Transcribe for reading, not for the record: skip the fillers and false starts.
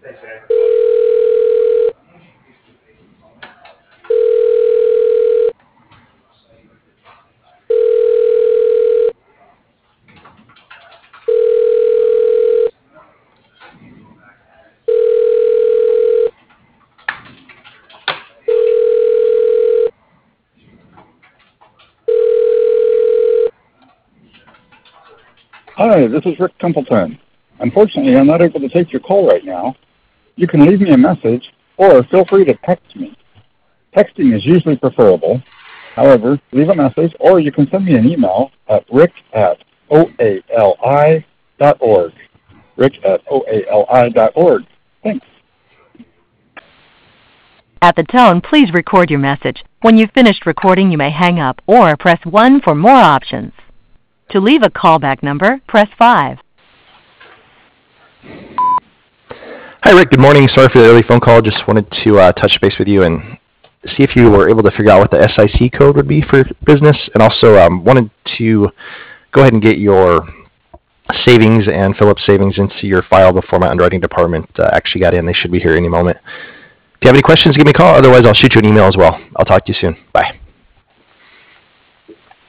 Hi, this is Rick Templeton. Unfortunately, I'm not able to take your call right now. You can leave me a message or feel free to text me. Texting is usually preferable. However, leave a message or you can send me an email at rick@oali.org. rick@oali.org. Thanks. At the tone, please record your message. When you've finished recording, you may hang up or press 1 for more options. To leave a callback number, press 5. Hi, Rick. Good morning. Sorry for the early phone call. Just wanted to touch base with you and see if you were able to figure out what the SIC code would be for business, and also wanted to go ahead and get your savings and Phillips savings into your file before my underwriting department actually got in. They should be here any moment. If you have any questions, give me a call. Otherwise, I'll shoot you an email as well. I'll talk to you soon. Bye.